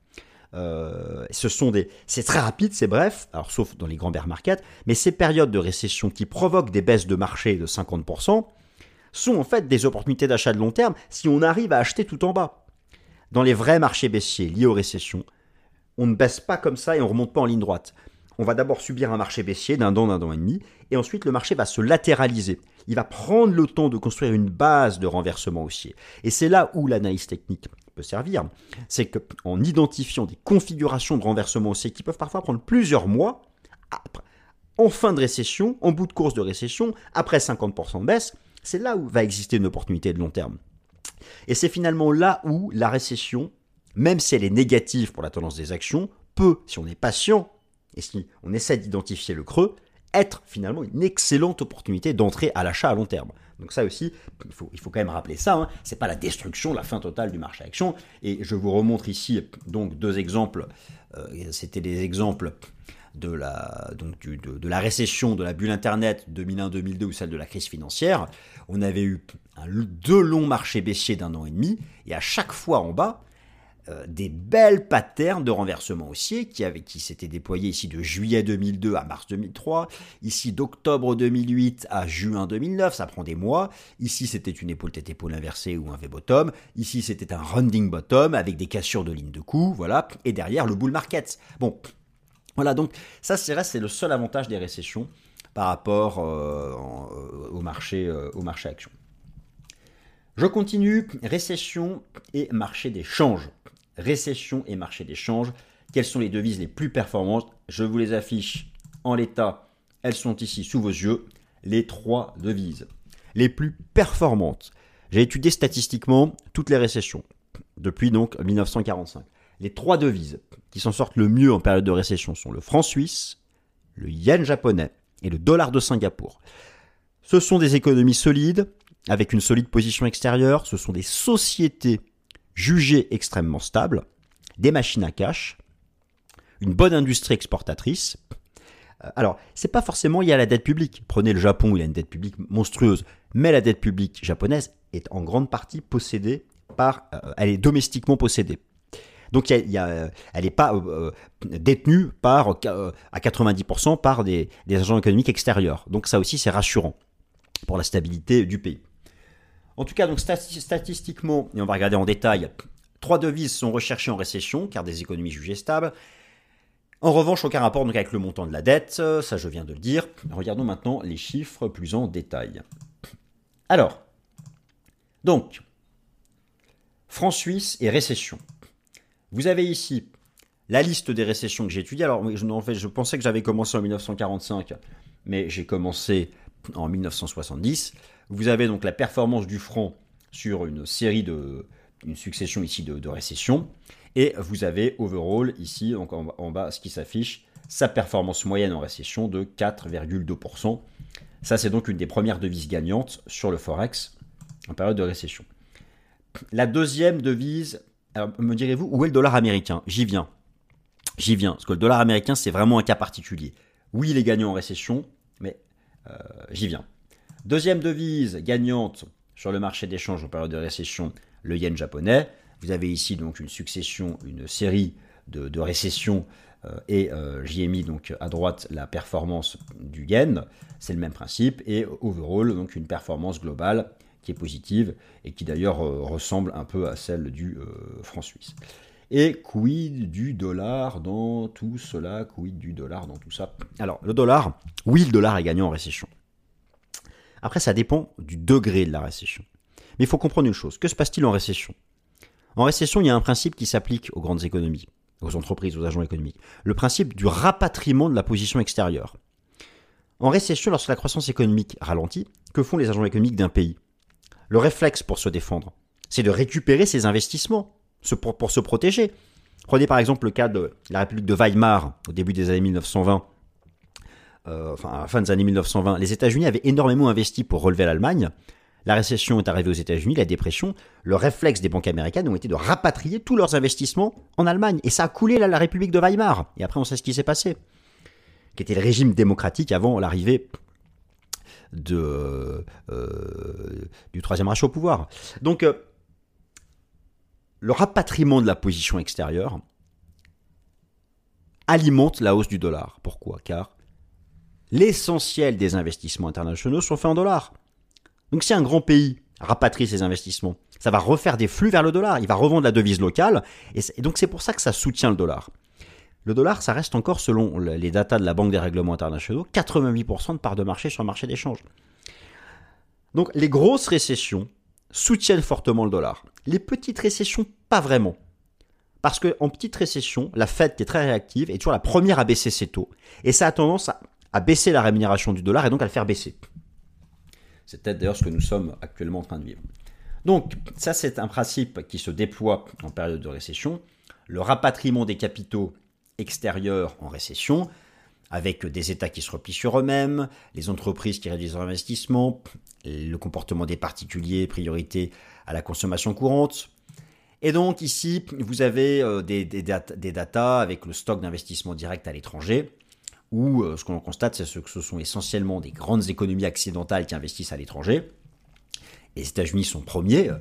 Euh, ce sont des, c'est très rapide, c'est bref, alors sauf dans les grands bear markets, mais ces périodes de récession qui provoquent des baisses de marché de cinquante pour cent sont en fait des opportunités d'achat de long terme si on arrive à acheter tout en bas. Dans les vrais marchés baissiers liés aux récessions, on ne baisse pas comme ça et on ne remonte pas en ligne droite. On va d'abord subir un marché baissier d'un an, d'un an et demi, et ensuite le marché va se latéraliser. Il va prendre le temps de construire une base de renversement haussier. Et c'est là où l'analyse technique peut servir. C'est qu'en identifiant des configurations de renversement haussier qui peuvent parfois prendre plusieurs mois, en fin de récession, en bout de course de récession, après cinquante pour cent de baisse, c'est là où va exister une opportunité de long terme. Et c'est finalement là où la récession, même si elle est négative pour la tendance des actions, peut, si on est patient, et si on essaie d'identifier le creux, être finalement une excellente opportunité d'entrer à l'achat à long terme. Donc ça aussi, il faut, il faut quand même rappeler ça, hein, c'est pas la destruction, la fin totale du marché action. Et je vous remontre ici donc deux exemples, euh, c'était des exemples de la, donc du, de, de la récession, de la bulle Internet deux mille un deux mille deux ou celle de la crise financière. On avait eu un, deux longs marchés baissiers d'un an et demi, et à chaque fois en bas, Euh, des belles patterns de renversement haussier qui, avaient, qui s'étaient déployés ici de juillet deux mille deux à mars deux mille trois, ici d'octobre deux mille huit à juin deux mille neuf, ça prend des mois. Ici c'était une épaule tête épaule inversée ou un V-bottom, ici c'était un rounding bottom avec des cassures de ligne de coup, voilà, et derrière le bull market. Bon, voilà, donc ça c'est, c'est le seul avantage des récessions par rapport euh, au marché, euh, au marché action. Je continue, récession et marché des changes. Récession et marché des changes. Quelles sont les devises les plus performantes? Je vous les affiche en l'état. Elles sont ici sous vos yeux. Les trois devises les plus performantes. J'ai étudié statistiquement toutes les récessions depuis donc mille neuf cent quarante-cinq. Les trois devises qui s'en sortent le mieux en période de récession sont le franc suisse, le yen japonais et le dollar de Singapour. Ce sont des économies solides, avec une solide position extérieure. Ce sont des sociétés jugées extrêmement stables, des machines à cash, une bonne industrie exportatrice. Alors, ce n'est pas forcément lié à la dette publique. Prenez le Japon, il a une dette publique monstrueuse, mais la dette publique japonaise est en grande partie possédée par, euh, elle est domestiquement possédée. Donc, il y a, il y a, elle n'est pas euh, détenue par, euh, à quatre-vingt-dix pour cent par des, des agents économiques extérieurs. Donc, ça aussi, c'est rassurant pour la stabilité du pays. En tout cas, donc statistiquement, et on va regarder en détail, trois devises sont recherchées en récession, car des économies jugées stables. En revanche, aucun rapport donc avec le montant de la dette, ça je viens de le dire. Regardons maintenant les chiffres plus en détail. Alors, donc, franc suisse et récession. Vous avez ici la liste des récessions que j'ai étudiées. Alors, en fait, je pensais que j'avais commencé en mille neuf cent quarante-cinq, mais j'ai commencé en mille neuf cent soixante-dix. Vous avez donc la performance du franc sur une série de, une succession ici de, de récessions. Et vous avez overall ici, donc en, en bas, ce qui s'affiche, sa performance moyenne en récession de quatre virgule deux pour cent. Ça, c'est donc une des premières devises gagnantes sur le Forex en période de récession. La deuxième devise, alors me direz-vous, où est le dollar américain? J'y viens. J'y viens, parce que le dollar américain, c'est vraiment un cas particulier. Oui, il est gagnant en récession, mais euh, j'y viens. Deuxième devise gagnante sur le marché d'échange en période de récession, le yen japonais. Vous avez ici donc une succession, une série de, de récessions euh, et euh, j'y ai mis donc à droite la performance du yen. C'est le même principe et overall donc une performance globale qui est positive et qui d'ailleurs euh, ressemble un peu à celle du euh, franc suisse. Et quid du dollar dans tout cela? Quid du dollar dans tout ça? Alors le dollar, oui le dollar est gagnant en récession. Après, ça dépend du degré de la récession. Mais il faut comprendre une chose. Que se passe-t-il en récession? En récession, il y a un principe qui s'applique aux grandes économies, aux entreprises, aux agents économiques. Le principe du rapatriement de la position extérieure. En récession, lorsque la croissance économique ralentit, que font les agents économiques d'un pays? Le réflexe pour se défendre, c'est de récupérer ses investissements pour, pour se protéger. Prenez par exemple le cas de la République de Weimar au début des années mille neuf cent vingt. Euh, enfin, à la fin des années mille neuf cent vingt, les États-Unis avaient énormément investi pour relever l'Allemagne. La récession est arrivée aux États-Unis, la dépression. Le réflexe des banques américaines ont été de rapatrier tous leurs investissements en Allemagne. Et ça a coulé là, la République de Weimar. Et après, on sait ce qui s'est passé. Qui était le régime démocratique avant l'arrivée de, euh, du Troisième Reich au pouvoir. Donc, euh, le rapatriement de la position extérieure alimente la hausse du dollar. Pourquoi? Car l'essentiel des investissements internationaux sont faits en dollars. Donc si un grand pays rapatrie ses investissements, ça va refaire des flux vers le dollar, il va revendre la devise locale, et donc c'est pour ça que ça soutient le dollar. Le dollar, ça reste encore, selon les datas de la Banque des règlements internationaux, quatre-vingt-huit pour cent de part de marché sur le marché d'échange. Donc les grosses récessions soutiennent fortement le dollar. Les petites récessions, pas vraiment. Parce qu'en petite récession, la Fed, qui est très réactive, est toujours la première à baisser ses taux. Et ça a tendance à, à baisser la rémunération du dollar et donc à le faire baisser. C'est peut-être d'ailleurs ce que nous sommes actuellement en train de vivre. Donc ça, c'est un principe qui se déploie en période de récession. Le rapatriement des capitaux extérieurs en récession, avec des États qui se replient sur eux-mêmes, les entreprises qui réduisent leur investissement, le comportement des particuliers, priorité à la consommation courante. Et donc ici, vous avez euh, des, des, dat- des datas avec le stock d'investissement direct à l'étranger, où euh, ce qu'on constate, c'est que ce sont essentiellement des grandes économies occidentales qui investissent à l'étranger. Et les États-Unis sont premiers.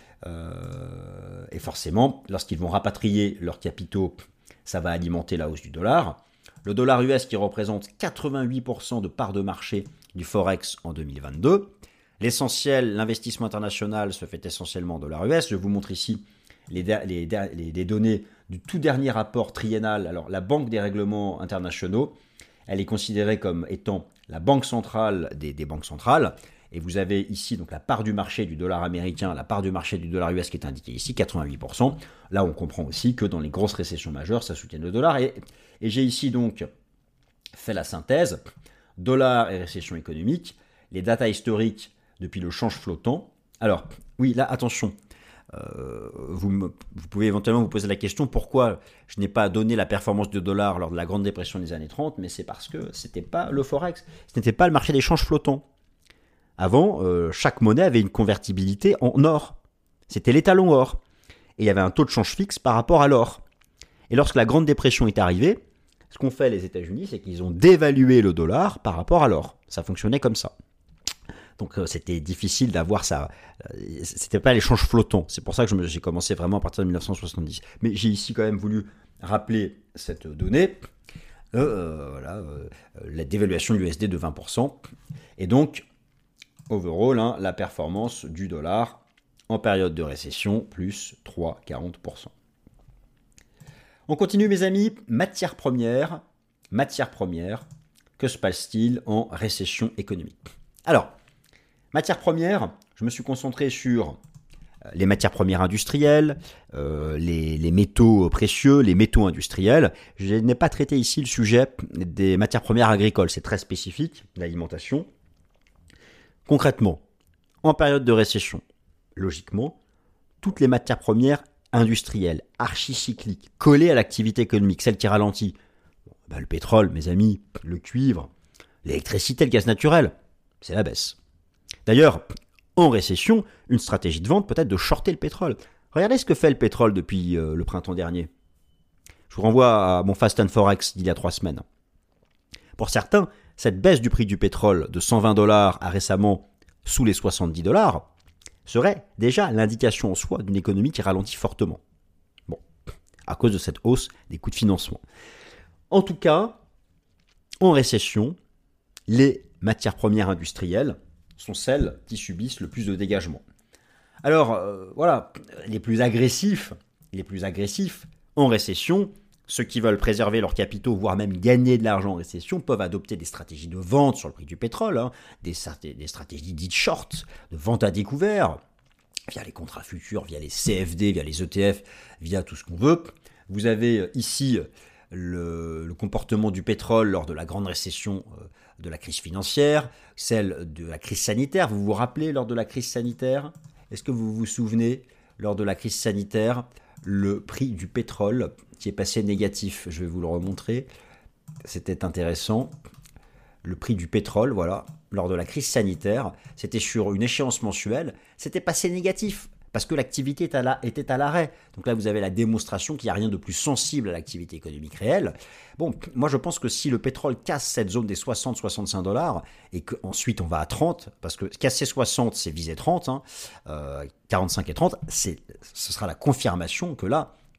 Euh, et forcément, lorsqu'ils vont rapatrier leurs capitaux, ça va alimenter la hausse du dollar. Le dollar U S qui représente quatre-vingt-huit pour cent de part de marché du Forex en deux mille vingt-deux. L'essentiel, l'investissement international se fait essentiellement en dollar U S. Je vous montre ici les, les, les, les données du tout dernier rapport triennal. Alors, la Banque des règlements internationaux, elle est considérée comme étant la banque centrale des, des banques centrales. Et vous avez ici donc la part du marché du dollar américain, la part du marché du dollar U S qui est indiquée ici, quatre-vingt-huit pour cent. Là, on comprend aussi que dans les grosses récessions majeures, ça soutient le dollar. Et, et j'ai ici donc fait la synthèse. Dollar et récession économique, les datas historiques depuis le change flottant. Alors, oui, là, attention. Euh, vous, me, vous pouvez éventuellement vous poser la question pourquoi je n'ai pas donné la performance du dollar lors de la Grande Dépression des années trente, mais c'est parce que ce n'était pas le Forex, ce n'était pas le marché d'échange flottant. Avant, euh, chaque monnaie avait une convertibilité en or. C'était l'étalon or. Et il y avait un taux de change fixe par rapport à l'or. Et lorsque la Grande Dépression est arrivée, ce qu'ont fait les États-Unis, c'est qu'ils ont dévalué le dollar par rapport à l'or. Ça fonctionnait comme ça. Donc euh, c'était difficile d'avoir ça. Euh, c'était pas l'échange flottant. C'est pour ça que je me, j'ai commencé vraiment à partir de mille neuf cent soixante-dix. Mais j'ai ici quand même voulu rappeler cette donnée. Euh, euh, voilà, euh, la dévaluation de l'U S D de vingt pour cent. Et donc, overall, hein, la performance du dollar en période de récession, plus trois virgule quarante pour cent. On continue, mes amis. Matières premières. Matières premières. Que se passe-t-il en récession économique? Alors, matières premières, je me suis concentré sur les matières premières industrielles, euh, les, les métaux précieux, les métaux industriels. Je n'ai pas traité ici le sujet des matières premières agricoles. C'est très spécifique, l'alimentation. Concrètement, en période de récession, logiquement, toutes les matières premières industrielles, archicycliques, collées à l'activité économique, celle qui ralentit, bon, ben le pétrole, mes amis, le cuivre, l'électricité, le gaz naturel, c'est la baisse. D'ailleurs, en récession, une stratégie de vente peut être de shorter le pétrole. Regardez ce que fait le pétrole depuis euh, le printemps dernier. Je vous renvoie à mon Fast and Forex d'il y a trois semaines. Pour certains, cette baisse du prix du pétrole de cent vingt dollars à récemment sous les soixante-dix dollars serait déjà l'indication en soi d'une économie qui ralentit fortement. Bon, à cause de cette hausse des coûts de financement. En tout cas, en récession, les matières premières industrielles sont celles qui subissent le plus de dégagement. Alors, euh, voilà, les plus agressifs, les plus agressifs en récession, ceux qui veulent préserver leurs capitaux, voire même gagner de l'argent en récession, peuvent adopter des stratégies de vente sur le prix du pétrole, hein, des, des stratégies dites short, de vente à découvert, via les contrats futurs, via les C F D, via les E T F, via tout ce qu'on veut. Vous avez ici le, le comportement du pétrole lors de la grande récession euh, de la crise financière, celle de la crise sanitaire. Vous vous rappelez lors de la crise sanitaire? Est-ce que vous vous souvenez, lors de la crise sanitaire, le prix du pétrole qui est passé négatif? Je vais vous le remontrer. C'était intéressant. Le prix du pétrole, voilà, lors de la crise sanitaire, c'était sur une échéance mensuelle, c'était passé négatif parce que l'activité était à l'arrêt. Donc là, vous avez la démonstration qu'il n'y a rien de plus sensible à l'activité économique réelle. Bon, moi je pense que si le pétrole casse cette zone des soixante à soixante-cinq dollars et qu'ensuite on va à trente, parce que casser soixante, c'est viser trente, hein, euh, quarante-cinq et trente, c'est, ce sera la confirmation que là,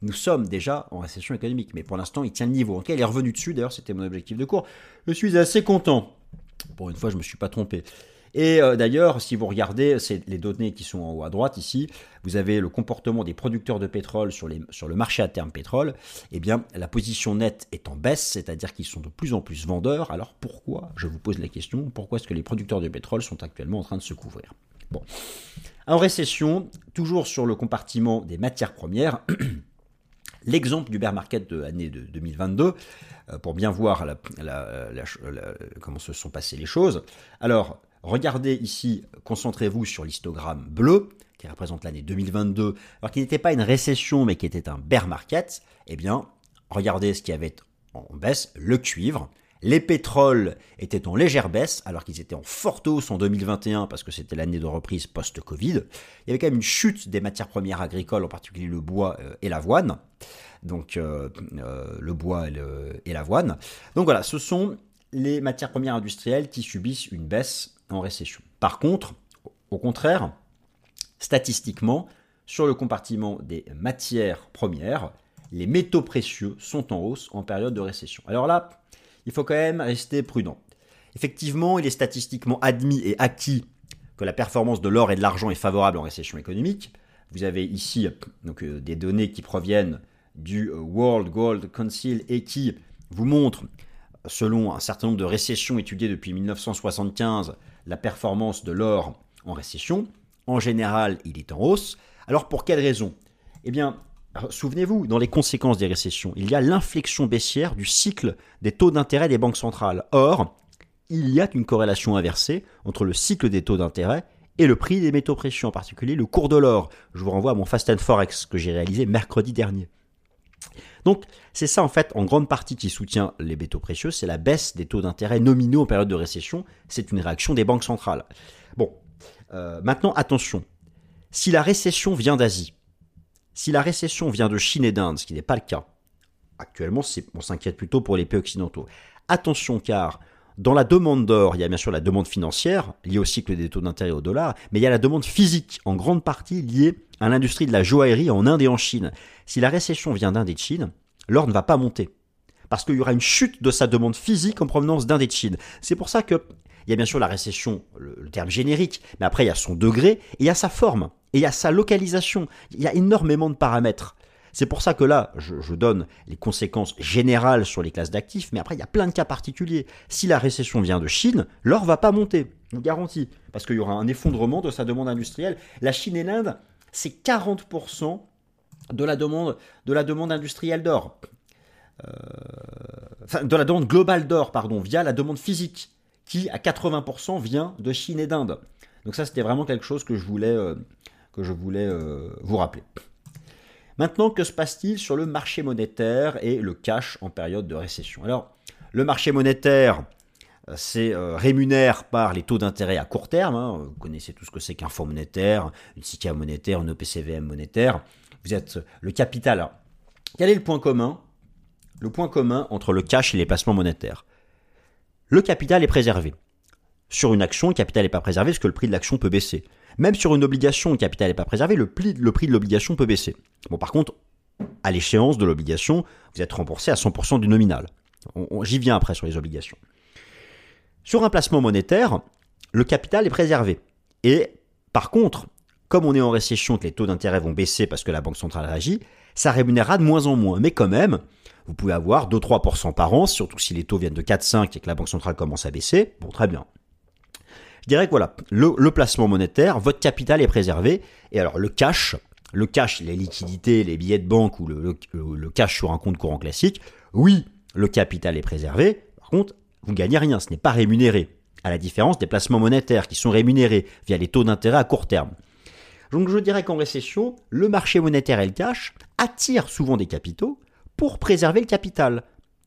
nous sommes déjà en récession économique. Mais pour l'instant, il tient le niveau. En tout cas, il est revenu dessus. D'ailleurs, c'était mon objectif de cours. Je suis assez content. Pour une fois, je ne me suis pas trompé. Et euh, d'ailleurs, si vous regardez c'est les données qui sont en haut à droite ici, vous avez le comportement des producteurs de pétrole sur, les, sur le marché à terme pétrole. Eh bien, la position nette est en baisse, c'est-à-dire qu'ils sont de plus en plus vendeurs. Alors pourquoi, je vous pose la question, pourquoi est-ce que les producteurs de pétrole sont actuellement en train de se couvrir? Bon. En récession, toujours sur le compartiment des matières premières, l'exemple du bear market de l'année de deux mille vingt-deux, euh, pour bien voir la, la, la, la, comment se sont passées les choses. Alors, regardez ici, concentrez-vous sur l'histogramme bleu, qui représente l'année deux mille vingt-deux, alors qui n'était pas une récession, mais qui était un bear market. Eh bien, regardez ce qui avait en baisse, le cuivre. Les pétroles étaient en légère baisse, alors qu'ils étaient en forte hausse en deux mille vingt et un, parce que c'était l'année de reprise post-Covid. Il y avait quand même une chute des matières premières agricoles, en particulier le bois et l'avoine. Donc, euh, euh, le bois et, le, et l'avoine. Donc voilà, ce sont les matières premières industrielles qui subissent une baisse en récession. Par contre, au contraire, statistiquement, sur le compartiment des matières premières, les métaux précieux sont en hausse en période de récession. Alors là, il faut quand même rester prudent. Effectivement, il est statistiquement admis et acquis que la performance de l'or et de l'argent est favorable en récession économique. Vous avez ici donc, euh, des données qui proviennent du World Gold Council et qui vous montrent, selon un certain nombre de récessions étudiées depuis mille neuf cent soixante-quinze, la performance de l'or en récession. En général, il est en hausse. Alors pour quelle raison? Eh bien, souvenez-vous, dans les conséquences des récessions, il y a l'inflexion baissière du cycle des taux d'intérêt des banques centrales. Or, il y a une corrélation inversée entre le cycle des taux d'intérêt et le prix des métaux précieux, en particulier le cours de l'or. Je vous renvoie à mon Fast and Forex que j'ai réalisé mercredi dernier. Donc, c'est ça en fait, en grande partie, qui soutient les métaux précieux, c'est la baisse des taux d'intérêt nominaux en période de récession. C'est une réaction des banques centrales. Bon, euh, maintenant, attention. Si la récession vient d'Asie, si la récession vient de Chine et d'Inde, ce qui n'est pas le cas, actuellement, c'est, on s'inquiète plutôt pour les pays occidentaux. Attention, car dans la demande d'or, il y a bien sûr la demande financière, liée au cycle des taux d'intérêt au dollar, mais il y a la demande physique, en grande partie liée à l'industrie de la joaillerie en Inde et en Chine. Si la récession vient d'Inde et de Chine, l'or ne va pas monter, parce qu'il y aura une chute de sa demande physique en provenance d'Inde et de Chine. C'est pour ça que il y a bien sûr la récession, le, le terme générique, mais après il y a son degré, et il y a sa forme, et il y a sa localisation. Il y a énormément de paramètres. C'est pour ça que là, je, je donne les conséquences générales sur les classes d'actifs, mais après il y a plein de cas particuliers. Si la récession vient de Chine, l'or ne va pas monter, je vous garantis, parce qu'il y aura un effondrement de sa demande industrielle. La Chine et l'Inde, c'est quarante pour cent de la demande, de la demande industrielle d'or. Euh, enfin, de la demande globale d'or, pardon, via la demande physique, qui à quatre-vingts pour cent vient de Chine et d'Inde. Donc ça, c'était vraiment quelque chose que je voulais, euh, que je voulais euh, vous rappeler. Maintenant, que se passe-t-il sur le marché monétaire et le cash en période de récession? Alors, le marché monétaire, c'est euh, rémunère par les taux d'intérêt à court terme. Hein. Vous connaissez tout ce que c'est qu'un fonds monétaire, une S I C A monétaire, une O P C V M monétaire. Vous êtes le capital. Alors, quel est le point commun? Le point commun entre le cash et les placements monétaires. Le capital est préservé. Sur une action, le capital n'est pas préservé parce que le prix de l'action peut baisser. Même sur une obligation, le capital n'est pas préservé, le prix, le prix de l'obligation peut baisser. Bon, par contre, à l'échéance de l'obligation, vous êtes remboursé à cent pour cent du nominal. On, on, j'y viens après sur les obligations. Sur un placement monétaire, le capital est préservé. Et par contre, comme on est en récession, que les taux d'intérêt vont baisser parce que la Banque centrale réagit, ça rémunérera de moins en moins. Mais quand même, vous pouvez avoir deux à trois pour cent par an, surtout si les taux viennent de quatre à cinq et que la Banque centrale commence à baisser. Bon, très bien. Je dirais que voilà, le, le placement monétaire, votre capital est préservé. Et alors, le cash, le cash, les liquidités, les billets de banque ou le, le, le cash sur un compte courant classique, oui, le capital est préservé. Par contre, vous ne gagnez rien, ce n'est pas rémunéré. À la différence des placements monétaires qui sont rémunérés via les taux d'intérêt à court terme. Donc, je dirais qu'en récession, le marché monétaire et le cash attirent souvent des capitaux pour préserver le capital.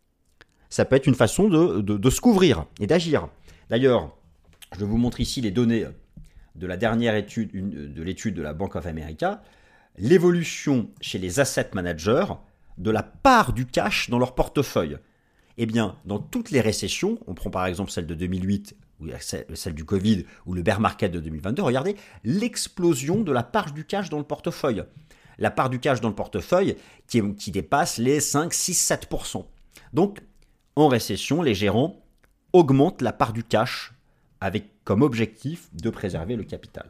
Ça peut être une façon de, de, de se couvrir et d'agir. D'ailleurs, je vous montre ici les données de la dernière étude, une, de l'étude de la Bank of America, l'évolution chez les asset managers de la part du cash dans leur portefeuille. Eh bien, dans toutes les récessions, on prend par exemple celle de deux mille huit, ou celle du Covid, ou le bear market de deux mille vingt-deux, regardez l'explosion de la part du cash dans le portefeuille. la part du cash dans le portefeuille qui, est, qui dépasse les cinq, six, sept pour cent. Donc, en récession, les gérants augmentent la part du cash avec comme objectif de préserver le capital.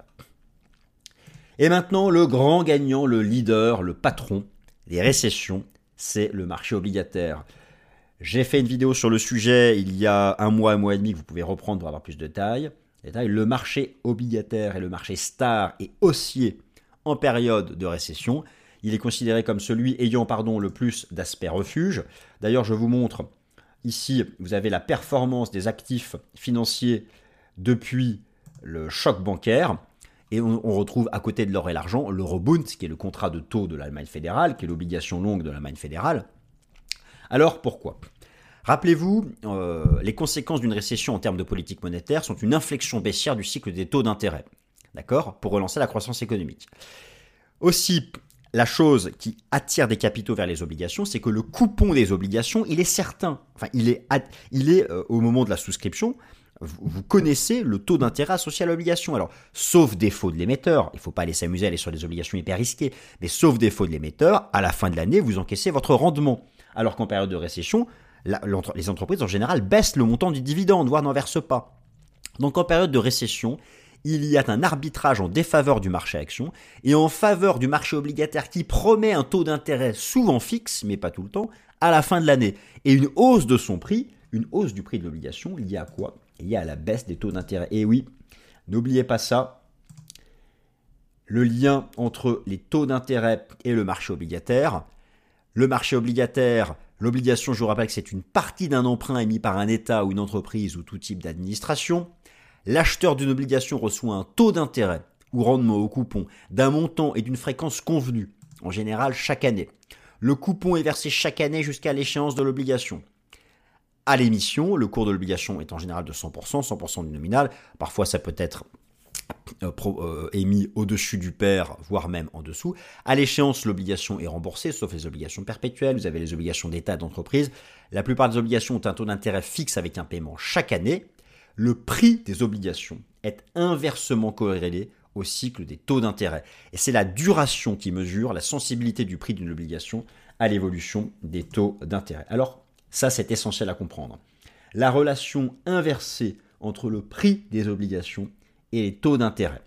Et maintenant, le grand gagnant, le leader, le patron des récessions, c'est le marché obligataire. J'ai fait une vidéo sur le sujet il y a un mois, un mois et demi que vous pouvez reprendre pour avoir plus de détails. Le marché obligataire est le marché star et haussier en période de récession. Il est considéré comme celui ayant pardon, le plus d'aspect refuge. D'ailleurs, je vous montre ici, vous avez la performance des actifs financiers depuis le choc bancaire. Et on, on retrouve à côté de l'or et l'argent l'Eurobond, qui est le contrat de taux de l'Allemagne fédérale, qui est l'obligation longue de l'Allemagne fédérale. Alors pourquoi ? Rappelez-vous, euh, les conséquences d'une récession en termes de politique monétaire sont une inflexion baissière du cycle des taux d'intérêt, d'accord, pour relancer la croissance économique. Aussi, la chose qui attire des capitaux vers les obligations, c'est que le coupon des obligations, il est certain. Enfin, il est, il est euh, au moment de la souscription, vous, vous connaissez le taux d'intérêt associé à l'obligation. Alors, sauf défaut de l'émetteur, il ne faut pas aller s'amuser à aller sur des obligations hyper risquées, mais sauf défaut de l'émetteur, à la fin de l'année, vous encaissez votre rendement. Alors qu'en période de récession, la, les entreprises en général baissent le montant du dividende, voire n'en versent pas. Donc en période de récession, il y a un arbitrage en défaveur du marché action et en faveur du marché obligataire qui promet un taux d'intérêt souvent fixe, mais pas tout le temps, à la fin de l'année. Et une hausse de son prix, une hausse du prix de l'obligation, liée à quoi ? Liée à la baisse des taux d'intérêt. Et oui, n'oubliez pas ça, le lien entre les taux d'intérêt et le marché obligataire. Le marché obligataire, l'obligation, je vous rappelle que c'est une partie d'un emprunt émis par un État ou une entreprise ou tout type d'administration. L'acheteur d'une obligation reçoit un taux d'intérêt ou rendement au coupon d'un montant et d'une fréquence convenue, en général chaque année. Le coupon est versé chaque année jusqu'à l'échéance de l'obligation. À l'émission, le cours de l'obligation est en général de cent pour cent, cent pour cent du nominal. Parfois, ça peut être euh, pro, euh, émis au-dessus du pair, voire même en dessous. À l'échéance, l'obligation est remboursée, sauf les obligations perpétuelles. Vous avez les obligations d'État et d'entreprise. La plupart des obligations ont un taux d'intérêt fixe avec un paiement chaque année. Le prix des obligations est inversement corrélé au cycle des taux d'intérêt. Et c'est la duration qui mesure la sensibilité du prix d'une obligation à l'évolution des taux d'intérêt. Alors, ça, c'est essentiel à comprendre. La relation inversée entre le prix des obligations et les taux d'intérêt.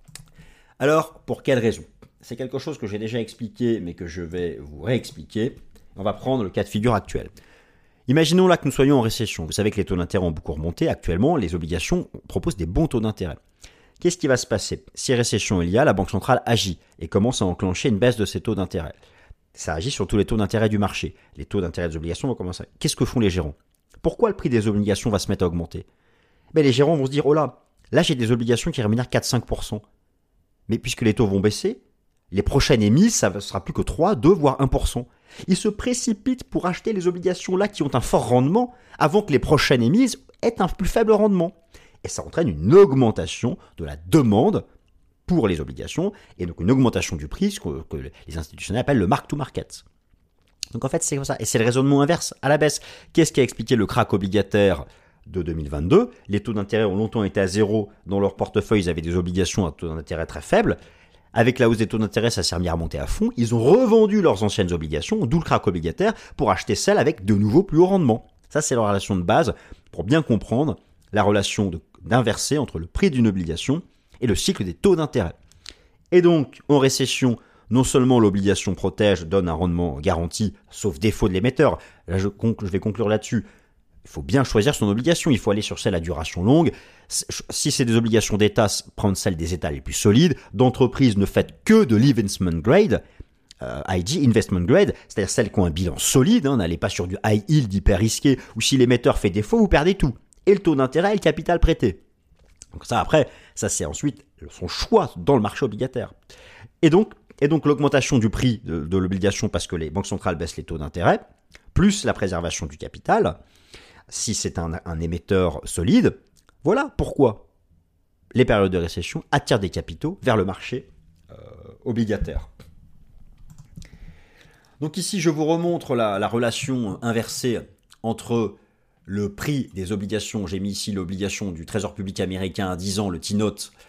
Alors, pour quelle raison ? C'est quelque chose que j'ai déjà expliqué, mais que je vais vous réexpliquer. On va prendre le cas de figure actuel. Imaginons là que nous soyons en récession. Vous savez que les taux d'intérêt ont beaucoup remonté. Actuellement, les obligations proposent des bons taux d'intérêt. Qu'est-ce qui va se passer ? Si récession il y a, la Banque centrale agit et commence à enclencher une baisse de ses taux d'intérêt. Ça agit sur tous les taux d'intérêt du marché. Les taux d'intérêt des obligations vont commencer. Qu'est-ce que font les gérants ? Pourquoi le prix des obligations va se mettre à augmenter ? Ben, les gérants vont se dire, oh là, là j'ai des obligations qui rémunèrent quatre à cinq pour cent. Mais puisque les taux vont baisser, les prochaines émises, ça ne sera plus que trois, deux, voire un pour cent. Ils se précipitent pour acheter les obligations là qui ont un fort rendement avant que les prochaines émises aient un plus faible rendement. Et ça entraîne une augmentation de la demande pour les obligations et donc une augmentation du prix, ce que, que les institutionnels appellent le mark-to-market. Donc en fait, c'est comme ça. Et c'est le raisonnement inverse à la baisse. Qu'est-ce qui a expliqué le krach obligataire de deux mille vingt-deux ? Les taux d'intérêt ont longtemps été à zéro. Dans leur portefeuille, ils avaient des obligations à taux d'intérêt très faibles. Avec la hausse des taux d'intérêt, ça s'est mis à remonter à fond. Ils ont revendu leurs anciennes obligations, d'où le krach obligataire, pour acheter celles avec de nouveaux plus hauts rendements. Ça, c'est la relation de base pour bien comprendre la relation de, d'inversée entre le prix d'une obligation et le cycle des taux d'intérêt. Et donc, en récession, non seulement l'obligation protège, donne un rendement garanti, sauf défaut de l'émetteur. Là, je, conclu, je vais conclure là-dessus. Il faut bien choisir son obligation. Il faut aller sur celle à duration longue. Si c'est des obligations d'État, prendre celles des États les plus solides. D'entreprise, ne faites que de l'investment grade, euh, I G, investment grade, c'est-à-dire celles qui ont un bilan solide. Hein, n'allez pas sur du high yield hyper risqué, où si l'émetteur fait défaut, vous perdez tout. Et le taux d'intérêt et le capital prêté. Donc ça, après, ça c'est ensuite son choix dans le marché obligataire. Et donc, et donc l'augmentation du prix de, de l'obligation parce que les banques centrales baissent les taux d'intérêt, plus la préservation du capital, si c'est un, un émetteur solide, voilà pourquoi les périodes de récession attirent des capitaux vers le marché euh, obligataire. Donc ici, je vous remontre la, la relation inversée entre le prix des obligations, j'ai mis ici l'obligation du Trésor public américain à dix ans, le T-Note,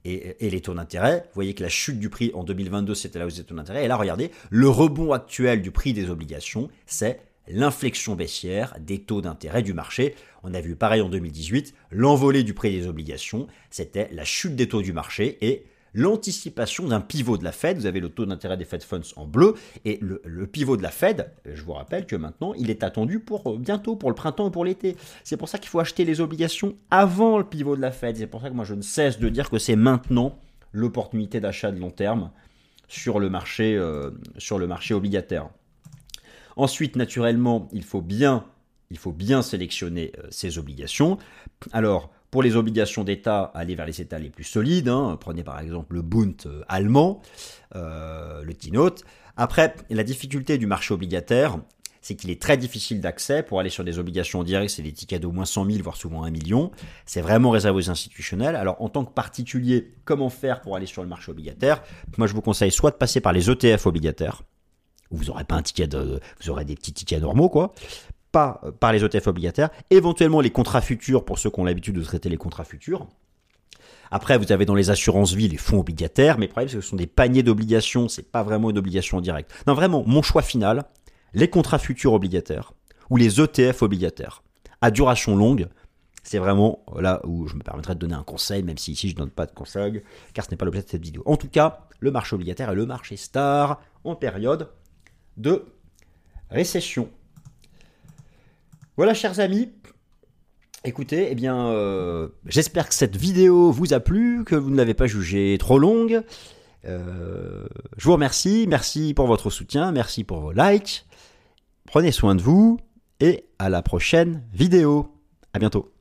et, et les taux d'intérêt. Vous voyez que la chute du prix en deux mille vingt-deux, c'était la hausse des taux d'intérêt. Et là, regardez, le rebond actuel du prix des obligations, c'est l'inflexion baissière des taux d'intérêt du marché. On a vu pareil en deux mille dix-huit, l'envolée du prix des obligations, c'était la chute des taux du marché et l'anticipation d'un pivot de la Fed. Vous avez le taux d'intérêt des Fed Funds en bleu et le, le pivot de la Fed, je vous rappelle que maintenant, il est attendu pour bientôt, pour le printemps ou pour l'été. C'est pour ça qu'il faut acheter les obligations avant le pivot de la Fed. C'est pour ça que moi, je ne cesse de dire que c'est maintenant l'opportunité d'achat de long terme sur le marché, euh, sur le marché obligataire. Ensuite, naturellement, il faut bien, il faut bien sélectionner euh, ces obligations. Alors, pour les obligations d'État, allez vers les États les plus solides. Hein. Prenez par exemple le Bund euh, allemand, euh, le T-Note. Après, la difficulté du marché obligataire, c'est qu'il est très difficile d'accès. Pour aller sur des obligations directes, c'est des tickets d'au moins cent mille, voire souvent un million. C'est vraiment réservé aux institutionnels. Alors, en tant que particulier, comment faire pour aller sur le marché obligataire ? Moi, je vous conseille soit de passer par les E T F obligataires, où vous n'aurez pas un ticket de, vous aurez des petits tickets normaux, quoi. Pas par les E T F obligataires, éventuellement les contrats futurs pour ceux qui ont l'habitude de traiter les contrats futurs. Après, vous avez dans les assurances vie les fonds obligataires, mais le problème c'est que ce sont des paniers d'obligations, c'est pas vraiment une obligation en direct. Non, vraiment, mon choix final, les contrats futurs obligataires ou les E T F obligataires à duration longue. C'est vraiment là où je me permettrai de donner un conseil, même si ici je ne donne pas de conseil, car ce n'est pas l'objet de cette vidéo. En tout cas, le marché obligataire est le marché star en période de récession. Voilà, chers amis, écoutez, eh bien, euh, j'espère que cette vidéo vous a plu, que vous ne l'avez pas jugée trop longue. Euh, je vous remercie, merci pour votre soutien, merci pour vos likes. Prenez soin de vous et à la prochaine vidéo. À bientôt.